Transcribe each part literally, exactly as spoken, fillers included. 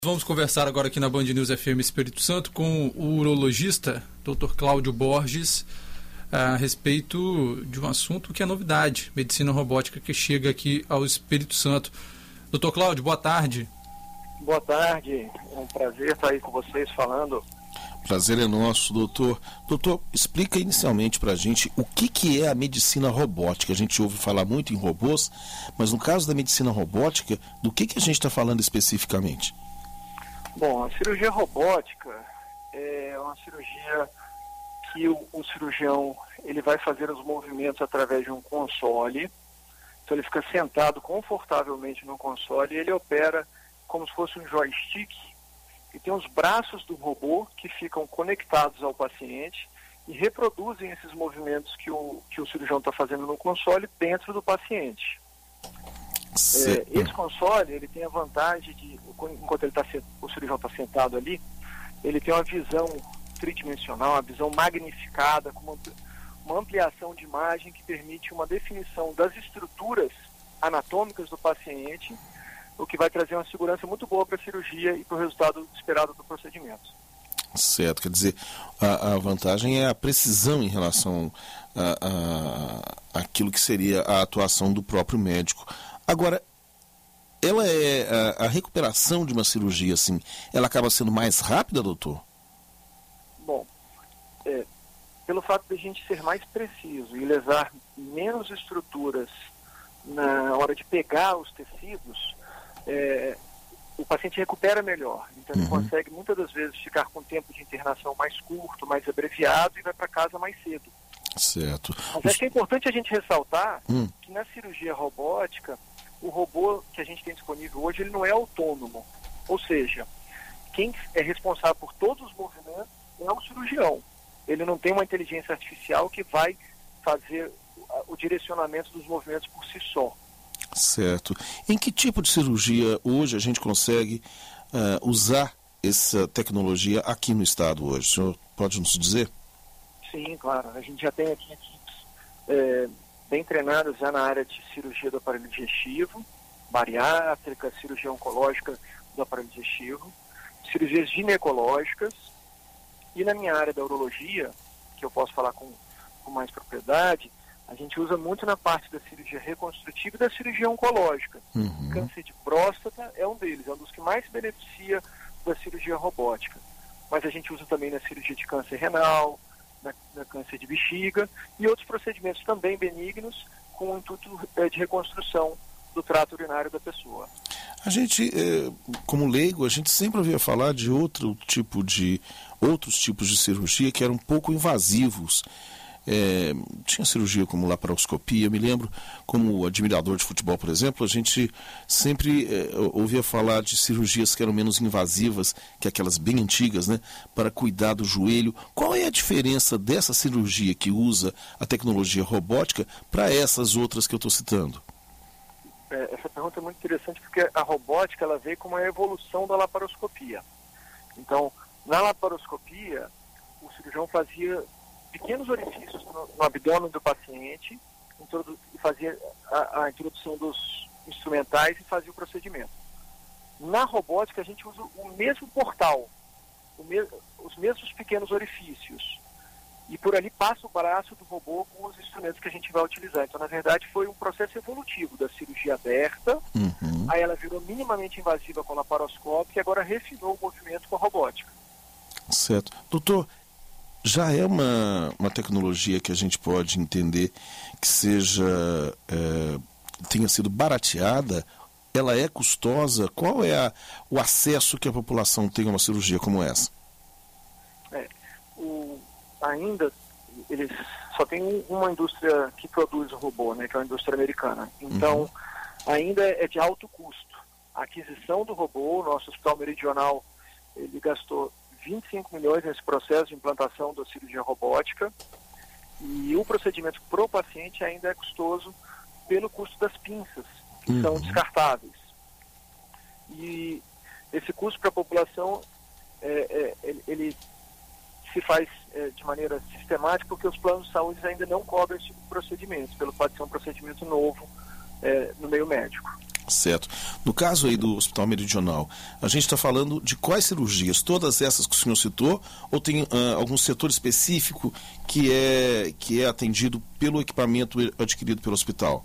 Vamos conversar agora aqui na Band News F M Espírito Santo com o urologista doutor Cláudio Borges a respeito de um assunto que é novidade, medicina robótica, que chega aqui ao Espírito Santo. doutor Cláudio, boa tarde. Boa tarde, é um prazer estar aí com vocês falando. Prazer é nosso, doutor. Doutor, explica inicialmente para a gente o que, que é a medicina robótica. A gente ouve falar muito em robôs, mas no caso da medicina robótica, do que, que a gente está falando especificamente? Bom, a cirurgia robótica é uma cirurgia que o, o cirurgião ele vai fazer os movimentos através de um console. Então ele fica sentado confortavelmente no console e ele opera como se fosse um joystick. E tem os braços do robô que ficam conectados ao paciente e reproduzem esses movimentos que o, que o cirurgião está fazendo no console dentro do paciente. É, esse console ele tem a vantagem de, enquanto ele tá, o cirurgião está sentado ali, ele tem uma visão tridimensional, uma visão magnificada, com uma, uma ampliação de imagem que permite uma definição das estruturas anatômicas do paciente, o que vai trazer uma segurança muito boa para a cirurgia e para o resultado esperado do procedimento. Certo, quer dizer, a, a vantagem é a precisão em relação a, a, aquilo que seria a atuação do próprio médico. Agora, ela é a, a recuperação de uma cirurgia, assim, ela acaba sendo mais rápida, doutor? Bom, é, pelo fato de a gente ser mais preciso e lesar menos estruturas na hora de pegar os tecidos, é, o paciente recupera melhor. Então ele uhum. consegue muitas das vezes ficar com tempo de internação mais curto, mais abreviado e vai para casa mais cedo. Certo. Mas acho que é importante a gente ressaltar hum. que na cirurgia robótica, o robô que a gente tem disponível hoje, ele não é autônomo. Ou seja, quem é responsável por todos os movimentos é o cirurgião. Ele não tem uma inteligência artificial que vai fazer o direcionamento dos movimentos por si só. Certo. Em que tipo de cirurgia hoje a gente consegue uh, usar essa tecnologia aqui no estado hoje? O senhor pode nos dizer? Sim, claro. A gente já tem aqui equipes é, bem treinadas já na área de cirurgia do aparelho digestivo, bariátrica, cirurgia oncológica do aparelho digestivo, cirurgias ginecológicas, e na minha área da urologia, que eu posso falar com, com mais propriedade, a gente usa muito na parte da cirurgia reconstrutiva e da cirurgia oncológica. Uhum. Câncer de próstata é um deles, é um dos que mais se beneficia da cirurgia robótica. Mas a gente usa também na cirurgia de câncer renal, na, na câncer de bexiga e outros procedimentos também benignos com o intuito é, de reconstrução do trato urinário da pessoa. A gente, é, como leigo, a gente sempre ouvia falar de outro tipo de, outros tipos de cirurgia que eram um pouco invasivos. É, tinha cirurgia como laparoscopia, me lembro como admirador de futebol, por exemplo, a gente sempre é, ouvia falar de cirurgias que eram menos invasivas que aquelas bem antigas, né, para cuidar do joelho. Qual é a diferença dessa cirurgia que usa a tecnologia robótica para essas outras que eu estou citando? É, essa pergunta é muito interessante porque a robótica ela veio com uma evolução da laparoscopia. Então, na laparoscopia, o cirurgião fazia pequenos orifícios no, no abdômen do paciente, introdu- fazia a, a introdução dos instrumentais e fazia o procedimento. Na robótica, a gente usa o mesmo portal, o me- os mesmos pequenos orifícios, e por ali passa o braço do robô com os instrumentos que a gente vai utilizar. Então, na verdade, foi um processo evolutivo da cirurgia aberta, uhum. aí ela virou minimamente invasiva com a laparoscópio e agora refinou o movimento com a robótica. Certo. Doutor, já é uma, uma tecnologia que a gente pode entender que seja é, tenha sido barateada? Ela é custosa? Qual é a, o acesso que a população tem a uma cirurgia como essa? É, o, ainda eles só tem uma indústria que produz o robô, né, que é a indústria americana. Então, uhum. ainda é de alto custo. A aquisição do robô, o nosso Hospital Meridional, ele gastou vinte e cinco milhões nesse processo de implantação da cirurgia robótica, e o procedimento para o paciente ainda é custoso pelo custo das pinças, que uhum. são descartáveis. E esse custo para a população, é, é, ele, ele se faz é, de maneira sistemática porque os planos de saúde ainda não cobrem esse tipo de procedimento, pelo fato de ser um procedimento novo é, no meio médico. Certo. No caso aí do Hospital Meridional, a gente está falando de quais cirurgias? Todas essas que o senhor citou, ou tem uh, algum setor específico que é, que é atendido pelo equipamento adquirido pelo hospital?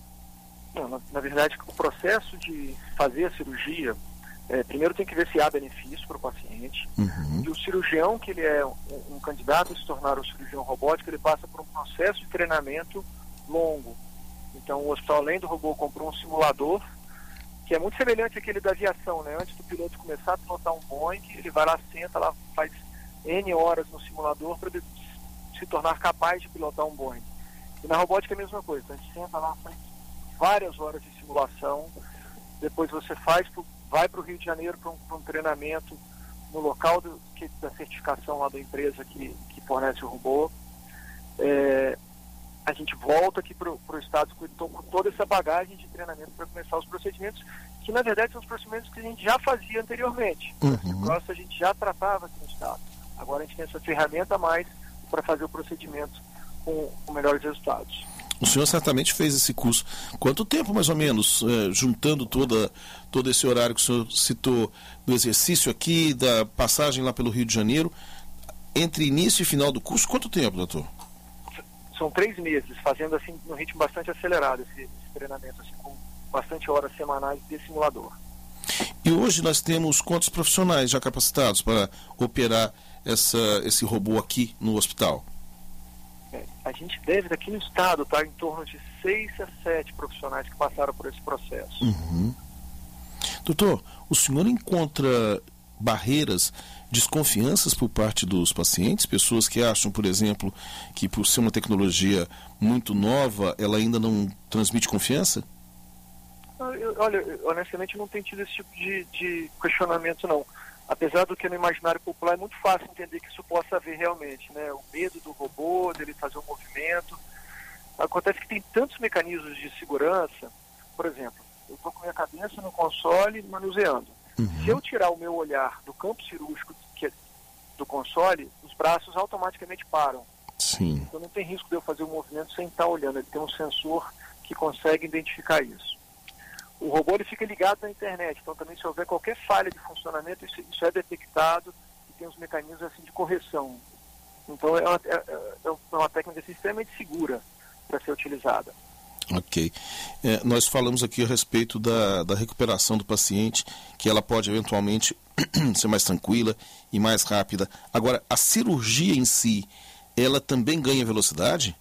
Não, na, na verdade, o processo de fazer a cirurgia, é, primeiro tem que ver se há benefício para o paciente. Uhum. E o cirurgião, que ele é um, um candidato a se tornar um cirurgião robótico, ele passa por um processo de treinamento longo. Então, o hospital, além do robô, comprou um simulador, que é muito semelhante àquele da aviação, né? Antes do piloto começar a pilotar um Boeing, ele vai lá, senta lá, faz N horas no simulador para se tornar capaz de pilotar um Boeing. E na robótica é a mesma coisa. Então, a gente senta lá, faz várias horas de simulação, depois você faz, vai para o Rio de Janeiro para um, um treinamento no local do, que, da certificação lá da empresa que, que fornece o robô. É, a gente volta aqui para o estado com toda essa bagagem de treinamento para começar os procedimentos, que na verdade são os procedimentos que a gente já fazia anteriormente. Uhum. O a gente já tratava aqui no estado. Agora a gente tem essa ferramenta a mais para fazer o procedimento com, com melhores resultados. O senhor certamente fez esse curso. Quanto tempo, mais ou menos, eh, juntando toda, todo esse horário que o senhor citou do exercício aqui, da passagem lá pelo Rio de Janeiro, entre início e final do curso, quanto tempo, doutor? São três meses, fazendo assim num ritmo bastante acelerado esse, esse treinamento, assim, com bastante horas semanais de simulador. E hoje nós temos quantos profissionais já capacitados para operar essa, esse robô aqui no hospital? É, a gente deve, daqui no estado, estar em torno de seis a sete profissionais que passaram por esse processo. Uhum. Doutor, o senhor encontra barreiras, desconfianças por parte dos pacientes? Pessoas que acham, por exemplo, que por ser uma tecnologia muito nova, ela ainda não transmite confiança? Eu, olha, honestamente não tenho tido esse tipo de, de questionamento, não. Apesar do que no imaginário popular é muito fácil entender que isso possa haver realmente, né? O medo do robô, dele fazer um movimento. Acontece que tem tantos mecanismos de segurança. Por exemplo, eu estou com a minha cabeça no console manuseando. Uhum. Se eu tirar o meu olhar do campo cirúrgico que é do console, os braços automaticamente param. Sim. Então não tem risco de eu fazer um movimento sem estar olhando. Ele tem um sensor que consegue identificar isso. O robô ele fica ligado na internet, então também se houver qualquer falha de funcionamento, isso, isso é detectado e tem os mecanismos assim, de correção. Então é uma, é, é uma técnica assim, extremamente segura para ser utilizada. Ok. É, nós falamos aqui a respeito da, da recuperação do paciente, que ela pode eventualmente ser mais tranquila e mais rápida. Agora, a cirurgia em si, ela também ganha velocidade?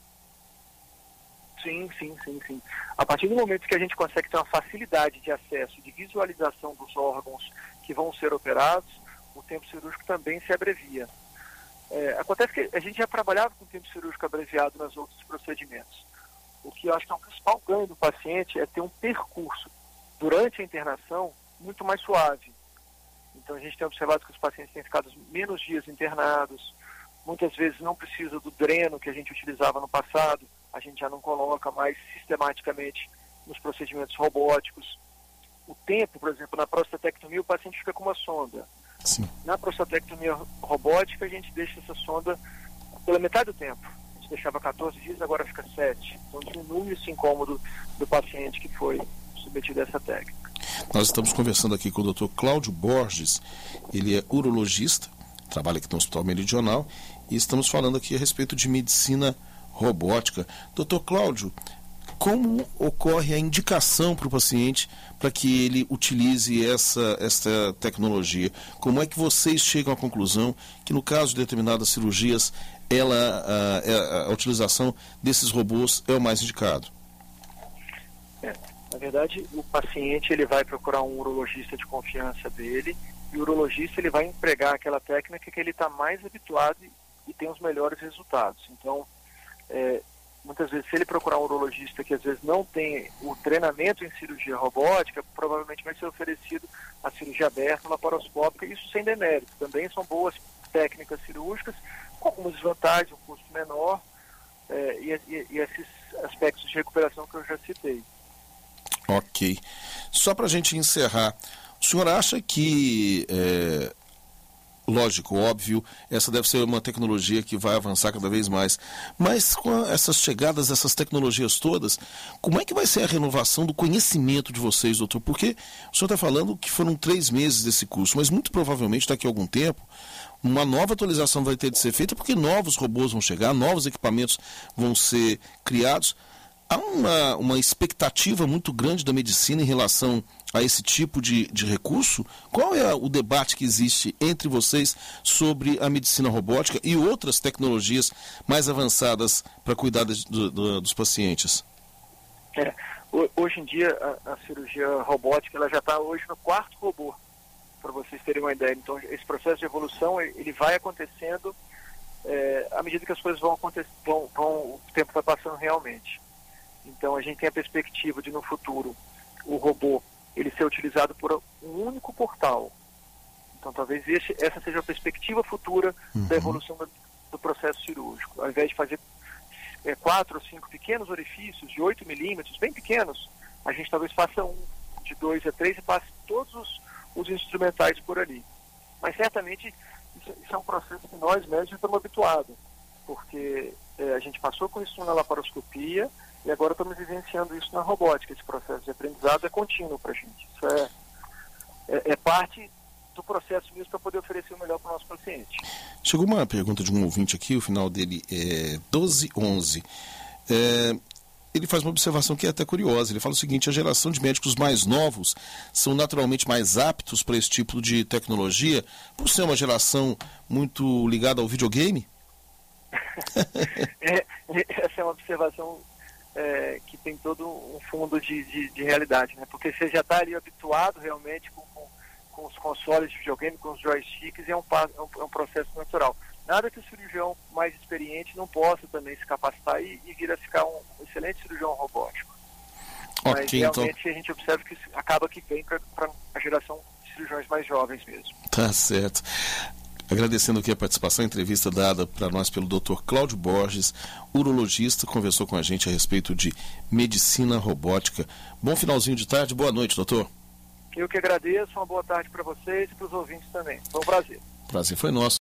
Sim, sim, sim, sim. A partir do momento que a gente consegue ter uma facilidade de acesso, de visualização dos órgãos que vão ser operados, o tempo cirúrgico também se abrevia. É, acontece que a gente já trabalhava com tempo cirúrgico abreviado nos outros procedimentos. O que eu acho que é o principal ganho do paciente é ter um percurso durante a internação muito mais suave. Então a gente tem observado que os pacientes têm ficado menos dias internados, muitas vezes não precisa do dreno que a gente utilizava no passado, a gente já não coloca mais sistematicamente nos procedimentos robóticos. O tempo, por exemplo, na prostatectomia o paciente fica com uma sonda. Sim. Na prostatectomia robótica a gente deixa essa sonda pela metade do tempo. A gente deixava quatorze dias, agora fica sete. Então diminui esse incômodo do paciente que foi submetido a essa técnica. Nós estamos conversando aqui com o doutor Cláudio Borges, ele é urologista, trabalha aqui no Hospital Meridional, e estamos falando aqui a respeito de medicina robótica. doutor Cláudio, como ocorre a indicação para o paciente para que ele utilize essa, essa tecnologia? Como é que vocês chegam à conclusão que no caso de determinadas cirurgias ela, a, a, a utilização desses robôs é o mais indicado? É, na verdade, o paciente ele vai procurar um urologista de confiança dele e o urologista ele vai empregar aquela técnica que ele está mais habituado e, e tem os melhores resultados. Então, É, muitas vezes, se ele procurar um urologista que às vezes não tem o treinamento em cirurgia robótica, provavelmente vai ser oferecido a cirurgia aberta, laparoscópica, isso sem demérito. Também são boas técnicas cirúrgicas, com algumas desvantagens, um custo menor, é, e, e, e esses aspectos de recuperação que eu já citei. Ok. Só para a gente encerrar, o senhor acha que é, Lógico, óbvio, essa deve ser uma tecnologia que vai avançar cada vez mais. Mas com essas chegadas, essas tecnologias todas, como é que vai ser a renovação do conhecimento de vocês, doutor? Porque o senhor está falando que foram três meses desse curso, mas muito provavelmente daqui a algum tempo, uma nova atualização vai ter de ser feita, porque novos robôs vão chegar, novos equipamentos vão ser criados. Há uma, uma expectativa muito grande da medicina em relação a esse tipo de, de recurso? Qual é o debate que existe entre vocês sobre a medicina robótica e outras tecnologias mais avançadas para cuidar de, do, do, dos pacientes? É, hoje em dia, a, a cirurgia robótica ela já está hoje no quarto robô, para vocês terem uma ideia. Então, esse processo de evolução ele vai acontecendo é, à medida que as coisas vão acontecendo, vão, vão, o tempo vai passando realmente. Então, a gente tem a perspectiva de, no futuro, o robô ele ser utilizado por um único portal. Então, talvez esse, essa seja a perspectiva futura uhum. da evolução do, do processo cirúrgico. Ao invés de fazer é, quatro ou cinco pequenos orifícios de oito milímetros, bem pequenos, a gente talvez faça um de dois a três e passe todos os, os instrumentais por ali. Mas, certamente, isso, isso é um processo que nós médicos estamos habituados, porque é, a gente passou com isso na laparoscopia, e agora estamos vivenciando isso na robótica. Esse processo de aprendizado é contínuo para a gente. Isso é, é, é parte do processo mesmo para poder oferecer o melhor para o nosso paciente. Chegou uma pergunta de um ouvinte aqui, o final dele é doze onze. É, ele faz uma observação que é até curiosa. Ele fala o seguinte: a geração de médicos mais novos são naturalmente mais aptos para esse tipo de tecnologia, por ser uma geração muito ligada ao videogame? é, essa é uma observação É, que tem todo um fundo de, de, de realidade, né? Porque você já está ali habituado realmente com, com, com os consoles de videogame, com os joysticks, e é um, é um, é um processo natural. Nada que o cirurgião mais experiente não possa também se capacitar e, e vir a ficar um excelente cirurgião robótico. Okay, Mas realmente então... a gente observa que acaba que vem para a geração de cirurgiões mais jovens mesmo. Tá certo. Agradecendo aqui a participação, a entrevista dada para nós pelo doutor Cláudio Borges, urologista, conversou com a gente a respeito de medicina robótica. Bom finalzinho de tarde, boa noite, doutor. Eu que agradeço, uma boa tarde para vocês e para os ouvintes também. Foi um prazer. Prazer foi nosso.